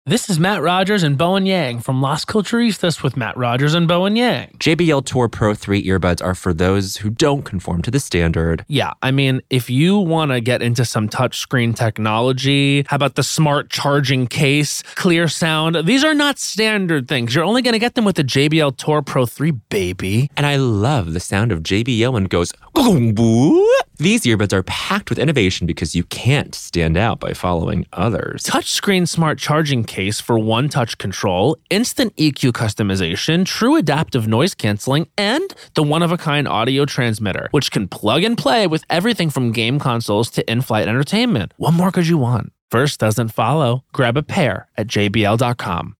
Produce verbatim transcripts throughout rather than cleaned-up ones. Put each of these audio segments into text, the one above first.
This is Matt Rogers and Bowen Yang from Las Culturistas with Matt Rogers and Bowen Yang. J B L Tour Pro three earbuds are for those who don't conform to the standard. Yeah, I mean, if you want to get into some touchscreen technology, how about the smart charging case, clear sound? These are not standard things. You're only going to get them with the J B L Tour Pro three, baby. And I love the sound of J B L when it goes, boom. These earbuds are packed with innovation because you can't stand out by following others. Touchscreen smart charging case for one-touch control, instant E Q customization, true adaptive noise canceling, and the one-of-a-kind audio transmitter, which can plug and play with everything from game consoles to in-flight entertainment. What more could you want? First doesn't follow. Grab a pair at J B L dot com.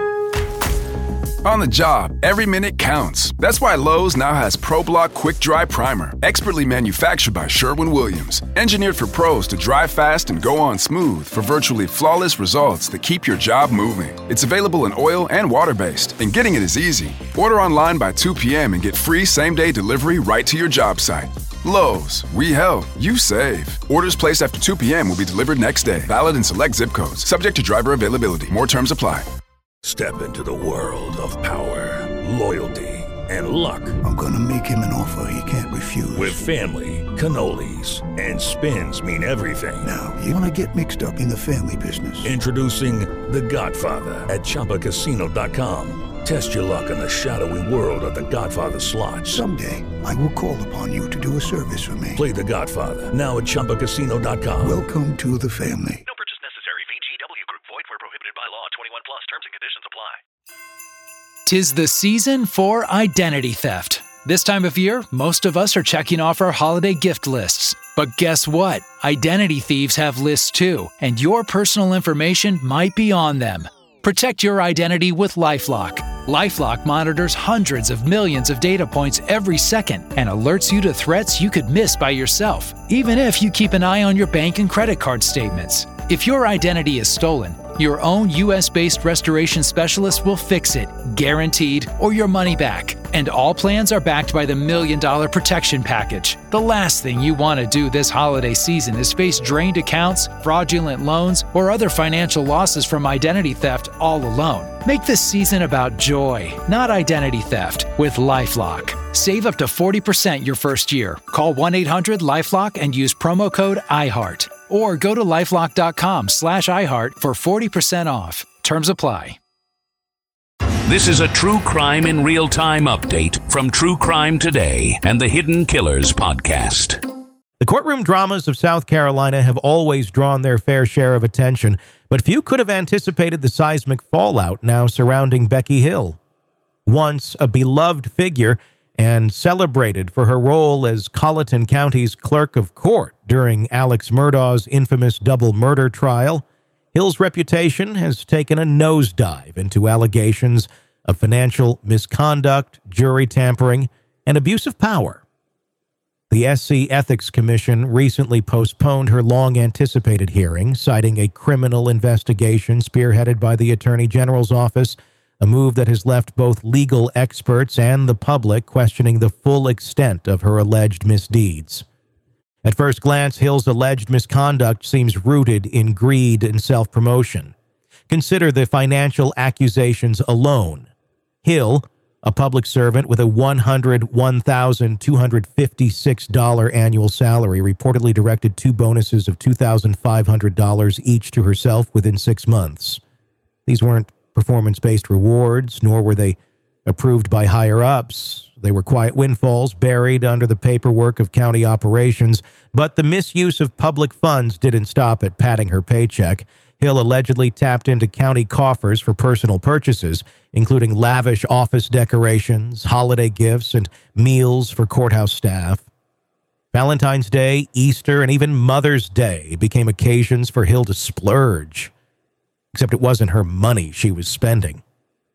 On the job, every minute counts. That's why Lowe's now has ProBlock Quick Dry Primer, expertly manufactured by Sherwin-Williams. Engineered for pros to dry fast and go on smooth for virtually flawless results that keep your job moving. It's available in oil and water-based, and getting it is easy. Order online by two p.m. and get free same-day delivery right to your job site. Lowe's, we help, you save. Orders placed after two p.m. will be delivered next day. Valid in select zip codes. Subject to driver availability. More terms apply. Step into the world of power, loyalty, and luck. I'm gonna make him an offer he can't refuse. With family, cannolis, and spins mean everything. Now, you wanna get mixed up in the family business. Introducing The Godfather at Chumba Casino dot com. Test your luck in the shadowy world of The Godfather slot. Someday, I will call upon you to do a service for me. Play The Godfather, now at Chumba Casino dot com. Welcome to the family. No purchase necessary. V G W Group. Void where prohibited by law. twenty-one plus. Terms and conditions apply. 'Tis the season for identity theft. This time of year, most of us are checking off our holiday gift lists. But guess what? Identity thieves have lists too, and your personal information might be on them. Protect your identity with LifeLock. LifeLock monitors hundreds of millions of data points every second and alerts you to threats you could miss by yourself, even if you keep an eye on your bank and credit card statements. If your identity is stolen, your own U S-based restoration specialist will fix it, guaranteed, or your money back. And all plans are backed by the Million Dollar Protection Package. The last thing you want to do this holiday season is face drained accounts, fraudulent loans, or other financial losses from identity theft all alone. Make this season about joy, not identity theft, with LifeLock. Save up to forty percent your first year. Call one eight hundred LifeLock and use promo code iHeart. Or go to lifelock.com slash iHeart for forty percent off. Terms apply. This is a true crime in real time update from True Crime Today and the Hidden Killers podcast. The courtroom dramas of South Carolina have always drawn their fair share of attention, but few could have anticipated the seismic fallout now surrounding Becky Hill. Once a beloved figure and celebrated for her role as Colleton County's clerk of court during Alex Murdaugh's infamous double murder trial, Hill's reputation has taken a nosedive into allegations of financial misconduct, jury tampering, and abuse of power. The S C Ethics Commission recently postponed her long-anticipated hearing, citing a criminal investigation spearheaded by the Attorney General's office, a move that has left both legal experts and the public questioning the full extent of her alleged misdeeds. At first glance, Hill's alleged misconduct seems rooted in greed and self-promotion. Consider the financial accusations alone. Hill, a public servant with a one hundred one thousand two hundred fifty-six dollars annual salary, reportedly directed two bonuses of two thousand five hundred dollars each to herself within six months. These weren't performance-based rewards, nor were they approved by higher-ups. They were quiet windfalls buried under the paperwork of county operations, but the misuse of public funds didn't stop at padding her paycheck. Hill allegedly tapped into county coffers for personal purchases, including lavish office decorations, holiday gifts, and meals for courthouse staff. Valentine's Day, Easter, and even Mother's Day became occasions for Hill to splurge. Except it wasn't her money she was spending.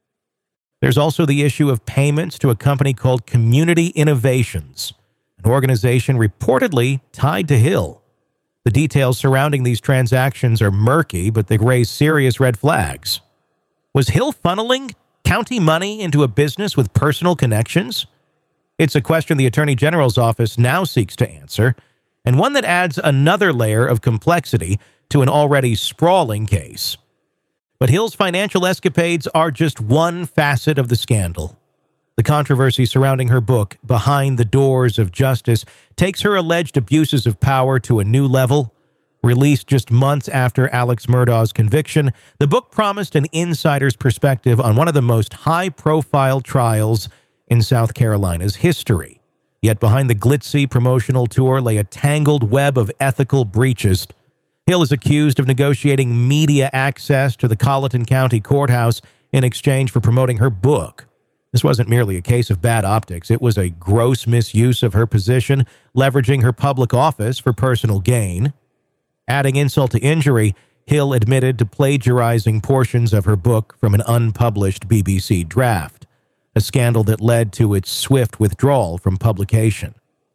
There's also the issue of payments to a company called Community Innovations, an organization reportedly tied to Hill. The details surrounding these transactions are murky, but they raise serious red flags. Was Hill funneling county money into a business with personal connections? It's a question the Attorney General's office now seeks to answer, and one that adds another layer of complexity to an already sprawling case. But Hill's financial escapades are just one facet of the scandal. The controversy surrounding her book, Behind the Doors of Justice, takes her alleged abuses of power to a new level. Released just months after Alex Murdaugh's conviction, the book promised an insider's perspective on one of the most high-profile trials in South Carolina's history. Yet behind the glitzy promotional tour lay a tangled web of ethical breaches. Hill is accused of negotiating media access to the Colleton County Courthouse in exchange for promoting her book. This wasn't merely a case of bad optics. It was a gross misuse of her position, leveraging her public office for personal gain. Adding insult to injury, Hill admitted to plagiarizing portions of her book from an unpublished B B C draft, a scandal that led to its swift withdrawal from publication.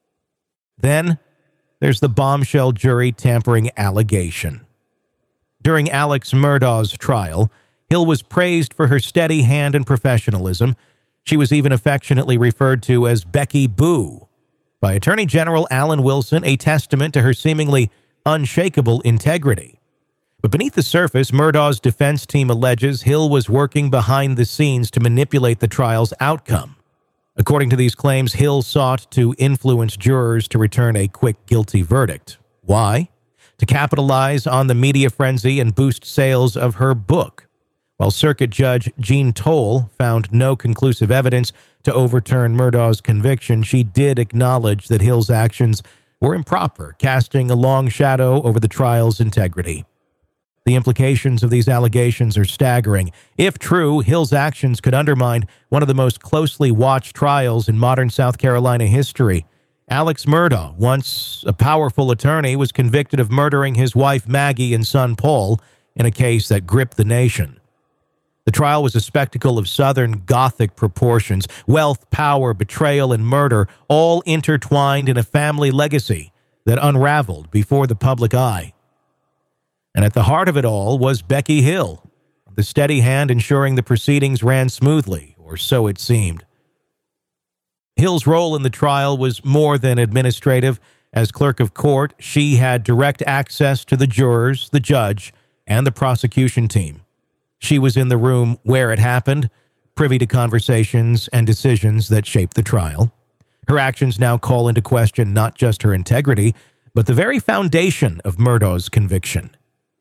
Then, there's the bombshell jury tampering allegation. During Alex Murdaugh's trial, Hill was praised for her steady hand and professionalism. She was even affectionately referred to as Becky Boo by Attorney General Alan Wilson, a testament to her seemingly unshakable integrity. But beneath the surface, Murdaugh's defense team alleges Hill was working behind the scenes to manipulate the trial's outcome. According to these claims, Hill sought to influence jurors to return a quick guilty verdict. Why? To capitalize on the media frenzy and boost sales of her book. While Circuit Judge Jean Toll found no conclusive evidence to overturn Murdaugh's conviction, she did acknowledge that Hill's actions were improper, casting a long shadow over the trial's integrity. The implications of these allegations are staggering. If true, Hill's actions could undermine one of the most closely watched trials in modern South Carolina history. Alex Murdaugh, once a powerful attorney, was convicted of murdering his wife Maggie and son Paul in a case that gripped the nation. The trial was a spectacle of Southern Gothic proportions, wealth, power, betrayal, and murder, all intertwined in a family legacy that unraveled before the public eye. And at the heart of it all was Becky Hill, the steady hand ensuring the proceedings ran smoothly, or so it seemed. Hill's role in the trial was more than administrative. As clerk of court, she had direct access to the jurors, the judge, and the prosecution team. She was in the room where it happened, privy to conversations and decisions that shaped the trial. Her actions now call into question not just her integrity, but the very foundation of Murdaugh's conviction.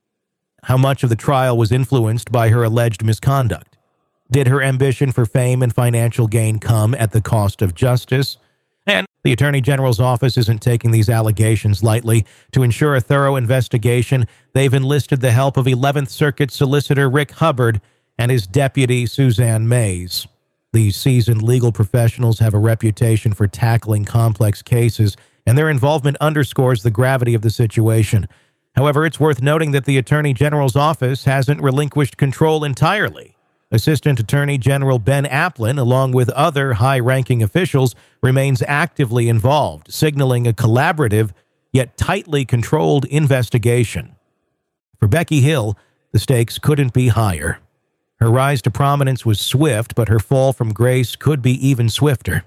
How much of the trial was influenced by her alleged misconduct? Did her ambition for fame and financial gain come at the cost of justice? And the Attorney General's office isn't taking these allegations lightly. To ensure a thorough investigation, they've enlisted the help of eleventh Circuit Solicitor Rick Hubbard and his deputy, Suzanne Mays. These seasoned legal professionals have a reputation for tackling complex cases, and their involvement underscores the gravity of the situation. However, it's worth noting that the Attorney General's office hasn't relinquished control entirely. Assistant Attorney General Ben Applin, along with other high-ranking officials, remains actively involved, signaling a collaborative yet tightly controlled investigation. For Becky Hill, the stakes couldn't be higher. Her rise to prominence was swift, but her fall from grace could be even swifter.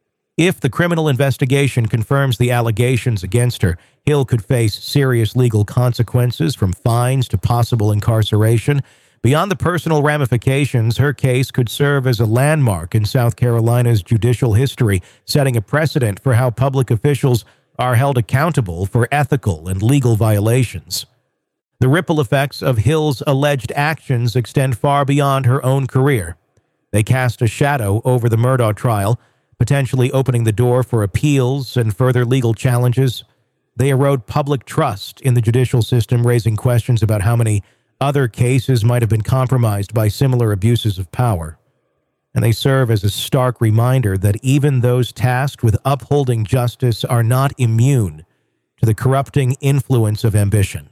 If the criminal investigation confirms the allegations against her, Hill could face serious legal consequences, from fines to possible incarceration. Beyond the personal ramifications, her case could serve as a landmark in South Carolina's judicial history, setting a precedent for how public officials are held accountable for ethical and legal violations. The ripple effects of Hill's alleged actions extend far beyond her own career. They cast a shadow over the Murdaugh trial, potentially opening the door for appeals and further legal challenges. They erode public trust in the judicial system, raising questions about how many other cases might have been compromised by similar abuses of power. And they serve as a stark reminder that even those tasked with upholding justice are not immune to the corrupting influence of ambition.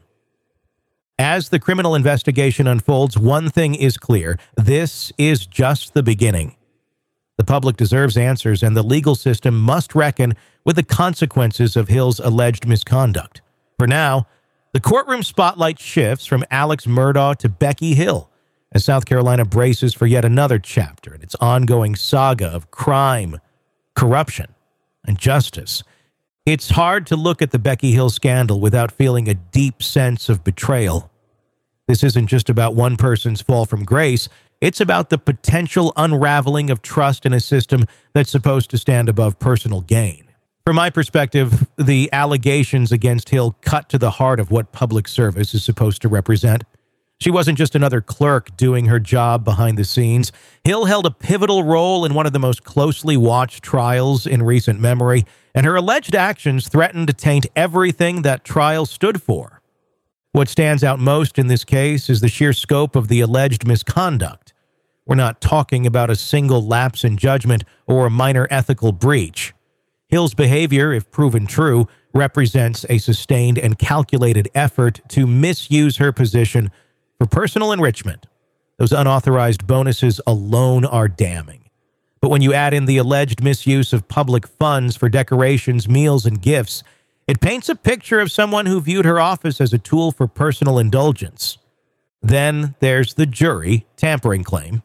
As the criminal investigation unfolds, one thing is clear: this is just the beginning. The public deserves answers, and the legal system must reckon with the consequences of Hill's alleged misconduct. For now, the courtroom spotlight shifts from Alex Murdaugh to Becky Hill as South Carolina braces for yet another chapter in its ongoing saga of crime, corruption, and justice. It's hard to look at the Becky Hill scandal without feeling a deep sense of betrayal. This isn't just about one person's fall from grace. It's about the potential unraveling of trust in a system that's supposed to stand above personal gain. From my perspective, the allegations against Hill cut to the heart of what public service is supposed to represent. She wasn't just another clerk doing her job behind the scenes. Hill held a pivotal role in one of the most closely watched trials in recent memory, and her alleged actions threatened to taint everything that trial stood for. What stands out most in this case is the sheer scope of the alleged misconduct. We're not talking about a single lapse in judgment or a minor ethical breach. Hill's behavior, if proven true, represents a sustained and calculated effort to misuse her position for personal enrichment. Those unauthorized bonuses alone are damning. But when you add in the alleged misuse of public funds for decorations, meals, and gifts, it paints a picture of someone who viewed her office as a tool for personal indulgence. Then there's the jury tampering claim.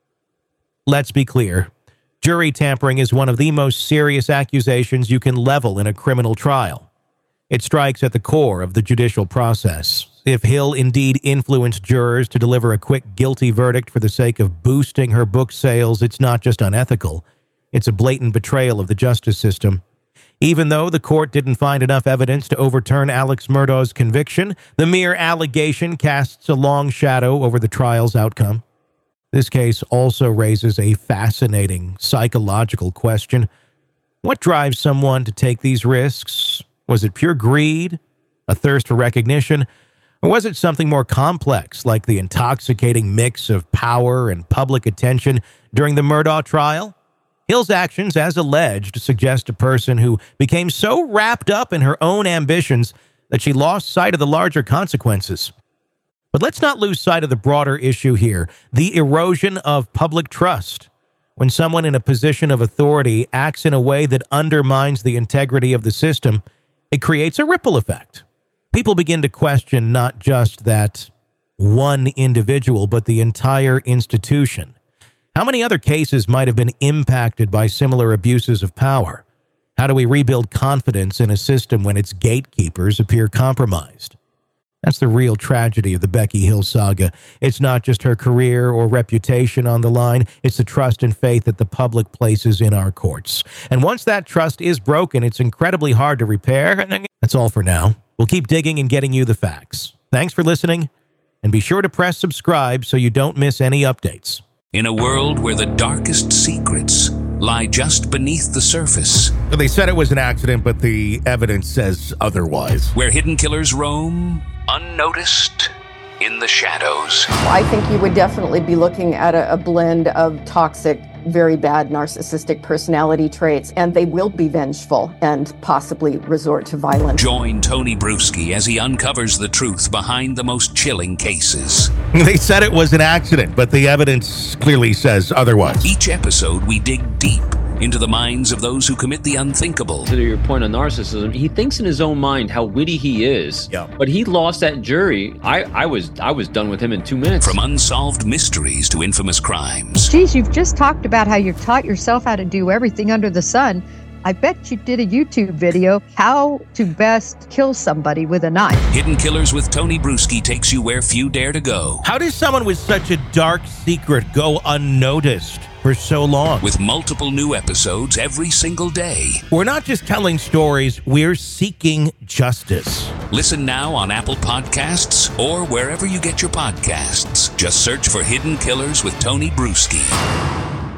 Let's be clear. Jury tampering is one of the most serious accusations you can level in a criminal trial. It strikes at the core of the judicial process. If Hill indeed influenced jurors to deliver a quick guilty verdict for the sake of boosting her book sales, it's not just unethical. It's a blatant betrayal of the justice system. Even though the court didn't find enough evidence to overturn Alex Murdaugh's conviction, the mere allegation casts a long shadow over the trial's outcome. This case also raises a fascinating psychological question. What drives someone to take these risks? Was it pure greed? A thirst for recognition? Or was it something more complex, like the intoxicating mix of power and public attention during the Murdaugh trial? Hill's actions, as alleged, suggest a person who became so wrapped up in her own ambitions that she lost sight of the larger consequences. But let's not lose sight of the broader issue here, the erosion of public trust. When someone in a position of authority acts in a way that undermines the integrity of the system, it creates a ripple effect. People begin to question not just that one individual, but the entire institution. How many other cases might have been impacted by similar abuses of power? How do we rebuild confidence in a system when its gatekeepers appear compromised? That's the real tragedy of the Becky Hill saga. It's not just her career or reputation on the line. It's the trust and faith that the public places in our courts. And once that trust is broken, it's incredibly hard to repair. That's all for now. We'll keep digging and getting you the facts. Thanks for listening, and be sure to press subscribe so you don't miss any updates. In a world where the darkest secrets lie just beneath the surface. They said it was an accident, but the evidence says otherwise. Where hidden killers roam, unnoticed, in the shadows. I think you would definitely be looking at a, a blend of toxic, very bad narcissistic personality traits, and they will be vengeful and possibly resort to violence. Join Tony Bruschi as he uncovers the truth behind the most chilling cases. They said it was an accident, but the evidence clearly says otherwise. Each episode, we dig deep into the minds of those who commit the unthinkable. To your point on narcissism, he thinks in his own mind how witty he is. Yeah. But he lost that jury. I, I was I was done with him in two minutes. From unsolved mysteries to infamous crimes. Geez, you've just talked about how you've taught yourself how to do everything under the sun. I bet you did a YouTube video, how to best kill somebody with a knife. Hidden Killers with Tony Bruschi takes you where few dare to go. How does someone with such a dark secret go unnoticed for so long? With multiple new episodes every single day. We're not just telling stories, we're seeking justice. Listen now on Apple Podcasts or wherever you get your podcasts. Just search for Hidden Killers with Tony Bruschi.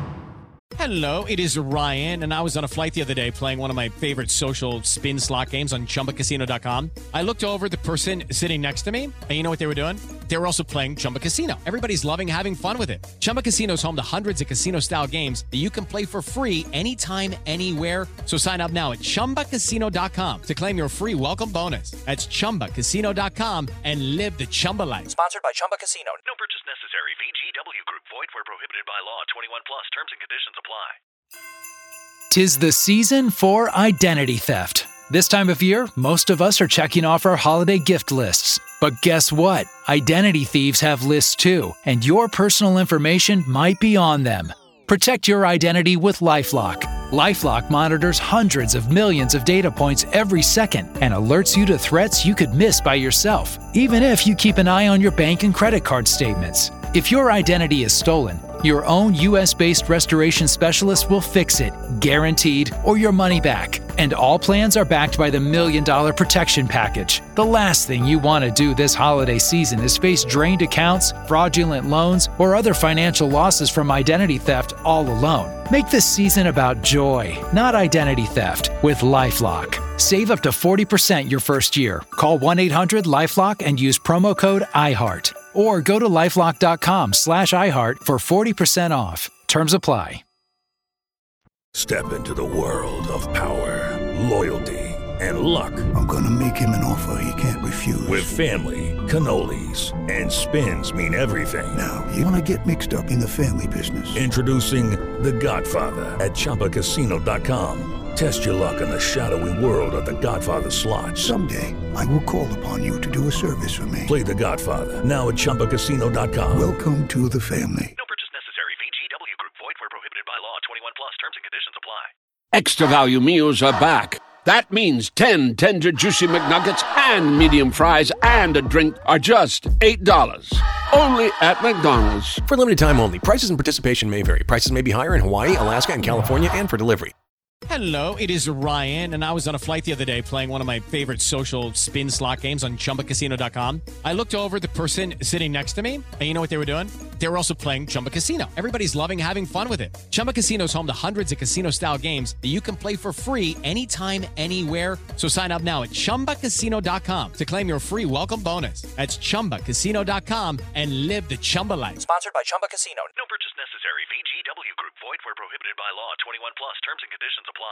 Hello, it is Ryan, and I was on a flight the other day playing one of my favorite social spin slot games on Chumba Casino dot com. I looked over at the person sitting next to me, and you know what they were doing? They were also playing Chumba Casino. Everybody's loving having fun with it. Chumba Casino is home to hundreds of casino-style games that you can play for free anytime, anywhere. So sign up now at Chumba Casino dot com to claim your free welcome bonus. That's Chumba Casino dot com and live the Chumba life. Sponsored by Chumba Casino. No purchase necessary. V G W Group. Void where prohibited by law. twenty-one plus. Terms and conditions apply. 'Tis the season for identity theft. This time of year, most of us are checking off our holiday gift lists. But guess what? Identity thieves have lists too, and your personal information might be on them. Protect your identity with LifeLock. LifeLock monitors hundreds of millions of data points every second and alerts you to threats you could miss by yourself, even if you keep an eye on your bank and credit card statements. If your identity is stolen, your own U S-based restoration specialist will fix it, guaranteed, or your money back. And all plans are backed by the Million Dollar Protection Package. The last thing you want to do this holiday season is face drained accounts, fraudulent loans, or other financial losses from identity theft all alone. Make this season about joy, not identity theft, with LifeLock. Save up to forty percent your first year. Call one eight hundred LifeLock and use promo code iHeart. Or go to lifelock.com slash iHeart for forty percent off. Terms apply. Step into the world of power, loyalty, and luck. I'm gonna make him an offer he can't refuse. With family, cannolis, and spins mean everything. Now, you wanna get mixed up in the family business. Introducing The Godfather at Chumba Casino dot com. Test your luck in the shadowy world of The Godfather slot. Someday, I will call upon you to do a service for me. Play The Godfather now at Chumba Casino dot com. Welcome to the family. No purchase necessary. V G W Group. Void where prohibited by law. twenty-one plus. Terms and conditions apply. Extra value meals are back. That means ten tender juicy McNuggets and medium fries and a drink are just eight dollars. Only at McDonald's. For limited time only. Prices and participation may vary. Prices may be higher in Hawaii, Alaska, and California, and for delivery. Hello, it is Ryan, and I was on a flight the other day playing one of my favorite social spin slot games on Chumba Casino dot com. I looked over at the person sitting next to me, and you know what they were doing? They were also playing Chumba Casino. Everybody's loving having fun with it. Chumba Casino is home to hundreds of casino-style games that you can play for free anytime, anywhere. So sign up now at Chumba Casino dot com to claim your free welcome bonus. That's Chumba Casino dot com and live the Chumba life. Sponsored by Chumba Casino. No purchase necessary. V G W Group. Void where prohibited by law. twenty-one plus. Terms and conditions apply.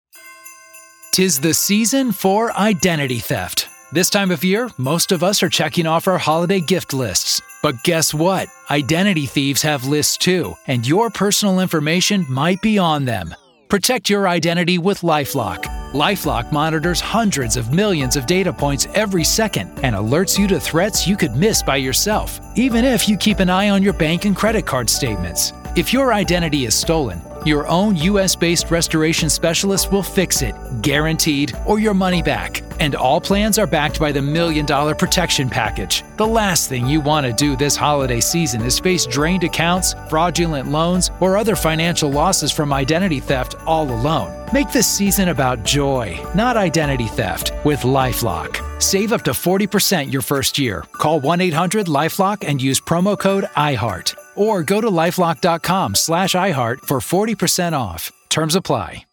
'Tis the season for identity theft. This time of year, most of us are checking off our holiday gift lists. But guess what? Identity thieves have lists too, and your personal information might be on them. Protect your identity with LifeLock. LifeLock monitors hundreds of millions of data points every second and alerts you to threats you could miss by yourself, even if you keep an eye on your bank and credit card statements. If your identity is stolen, your own U S-based restoration specialist will fix it, guaranteed, or your money back. And all plans are backed by the Million Dollar Protection Package. The last thing you want to do this holiday season is face drained accounts, fraudulent loans, or other financial losses from identity theft all alone. Make this season about joy, not identity theft, with LifeLock. Save up to forty percent your first year. Call one eight hundred LifeLock and use promo code iHeart. Or go to lifelock.com slash iHeart for forty percent off. Terms apply.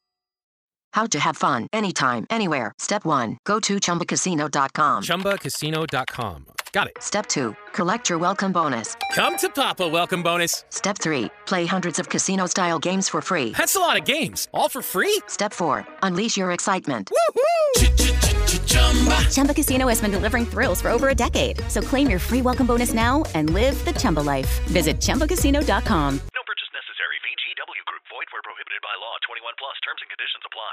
How to have fun anytime, anywhere. Step one, go to Chumba Casino dot com. Chumba Casino dot com. Got it. Step two, collect your welcome bonus. Come to Papa welcome bonus. Step three, play hundreds of casino-style games for free. That's a lot of games. All for free? Step four, unleash your excitement. Woohoo! Chumba Casino has been delivering thrills for over a decade. So claim your free welcome bonus now and live the Chumba life. Visit Chumba Casino dot com. No purchase necessary. V G W Group. Void where prohibited by law. twenty-one plus. Terms and conditions apply.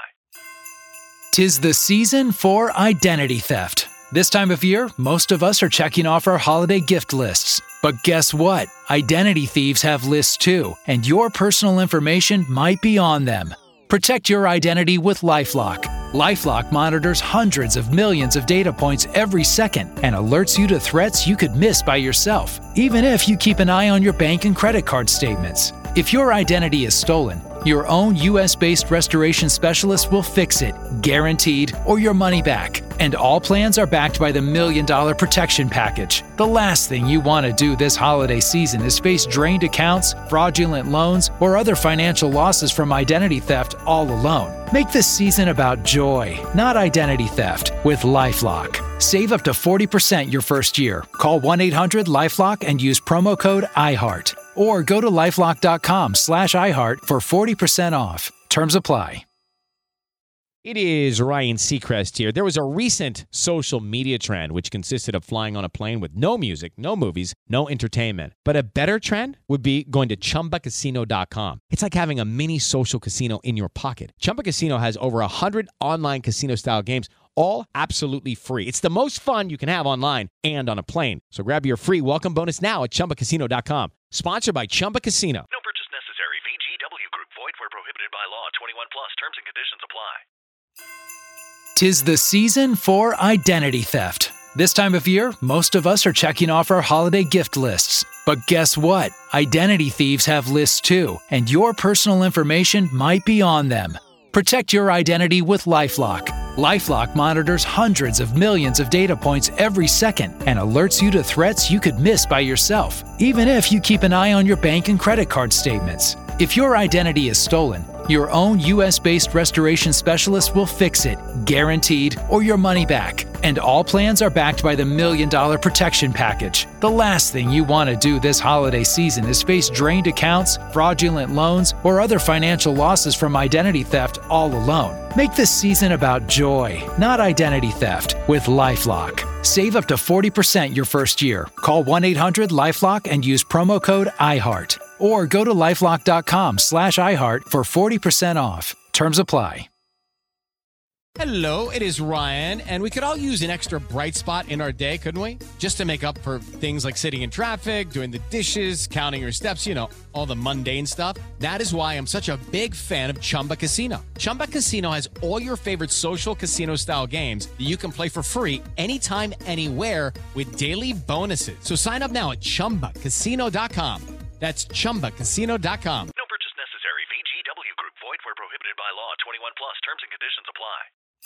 'Tis the season for identity theft. This time of year, most of us are checking off our holiday gift lists. But guess what? Identity thieves have lists too, and your personal information might be on them. Protect your identity with LifeLock. LifeLock monitors hundreds of millions of data points every second and alerts you to threats you could miss by yourself, even if you keep an eye on your bank and credit card statements. If your identity is stolen, your own U S-based restoration specialist will fix it, guaranteed, or your money back. And all plans are backed by the Million Dollar Protection Package. The last thing you want to do this holiday season is face drained accounts, fraudulent loans, or other financial losses from identity theft all alone. Make this season about joy, not identity theft, with LifeLock. Save up to forty percent your first year. Call one eight hundred LifeLock and use promo code iHeart. Or go to lifelock.com slash iHeart for forty percent off. Terms apply. It is Ryan Seacrest here. There was a recent social media trend which consisted of flying on a plane with no music, no movies, no entertainment. But a better trend would be going to Chumba Casino dot com. It's like having a mini social casino in your pocket. Chumba Casino has over one hundred online casino-style games, all absolutely free. It's the most fun you can have online and on a plane. So grab your free welcome bonus now at Chumba Casino dot com. Sponsored by Chumba Casino. No purchase necessary. V G W Group. Void where prohibited by law. conditions apply. 'Tis the season for identity theft. This time of year, most of us are checking off our holiday gift lists. But guess what? Identity thieves have lists too, and your personal information might be on them. Protect your identity with LifeLock. LifeLock monitors hundreds of millions of data points every second and alerts you to threats you could miss by yourself, even if you keep an eye on your bank and credit card statements. If your identity is stolen, your own U S-based restoration specialist will fix it, guaranteed, or your money back. And all plans are backed by the Million Dollar Protection Package. The last thing you want to do this holiday season is face drained accounts, fraudulent loans, or other financial losses from identity theft all alone. Make this season about joy, not identity theft, with LifeLock. Save up to forty percent your first year. Call one eight hundred LifeLock and use promo code iHeart. Or go to lifelock.com slash iHeart for forty percent off. Terms apply. Hello, it is Ryan, and we could all use an extra bright spot in our day, couldn't we? Just to make up for things like sitting in traffic, doing the dishes, counting your steps, you know, all the mundane stuff. That is why I'm such a big fan of Chumba Casino. Chumba Casino has all your favorite social casino-style games that you can play for free anytime, anywhere with daily bonuses. So sign up now at chumba casino dot com. That's chumba casino dot com. No purchase necessary. V G W Group. Void where prohibited by law. twenty-one plus. Terms and conditions apply.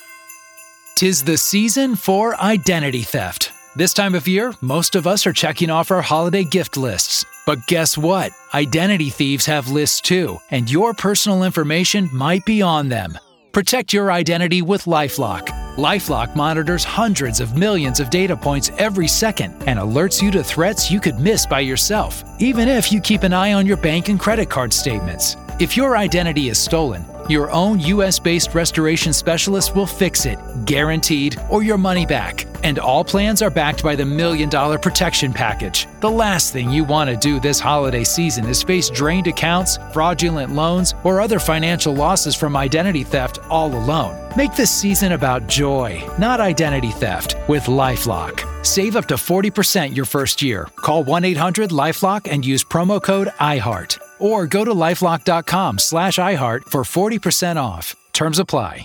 'Tis the season for identity theft. This time of year, most of us are checking off our holiday gift lists. But guess what? Identity thieves have lists too, and your personal information might be on them. Protect your identity with LifeLock. LifeLock monitors hundreds of millions of data points every second and alerts you to threats you could miss by yourself, even if you keep an eye on your bank and credit card statements. If your identity is stolen, your own U S-based restoration specialist will fix it, guaranteed, or your money back. And all plans are backed by the Million Dollar Protection Package. The last thing you want to do this holiday season is face drained accounts, fraudulent loans, or other financial losses from identity theft all alone. Make this season about joy, not identity theft, with LifeLock. Save up to forty percent your first year. Call one eight hundred LifeLock and use promo code iHeart. Or go to lifelock.com slash iHeart for forty percent off. Terms apply.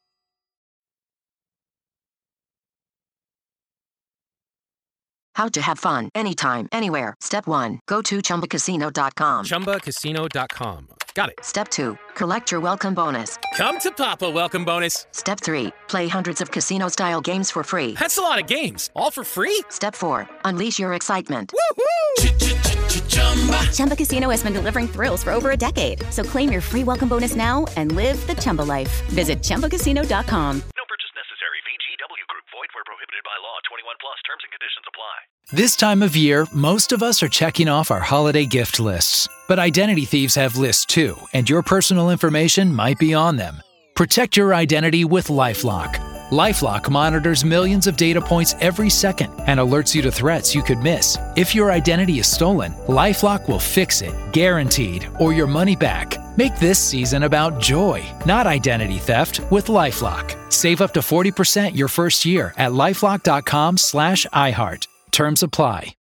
How to have fun anytime, anywhere. Step one. Go to chumba casino dot com. chumba casino dot com. Got it. Step two. Collect your welcome bonus. Come to Papa welcome bonus. Step three. Play hundreds of casino-style games for free. That's a lot of games. All for free? Step four. Unleash your excitement. Woohoo! Chumba Casino has been delivering thrills for over a decade. So claim your free welcome bonus now and live the Chumba life. Visit chumba casino dot com. No purchase necessary. V G W Group. Void where prohibited by law. twenty-one plus. Terms and conditions apply. This time of year, most of us are checking off our holiday gift lists. But identity thieves have lists too, and your personal information might be on them. Protect your identity with LifeLock. LifeLock monitors millions of data points every second and alerts you to threats you could miss. If your identity is stolen, LifeLock will fix it, guaranteed, or your money back. Make this season about joy, not identity theft, with LifeLock. Save up to forty percent your first year at lifelock.com slash iHeart. Terms apply.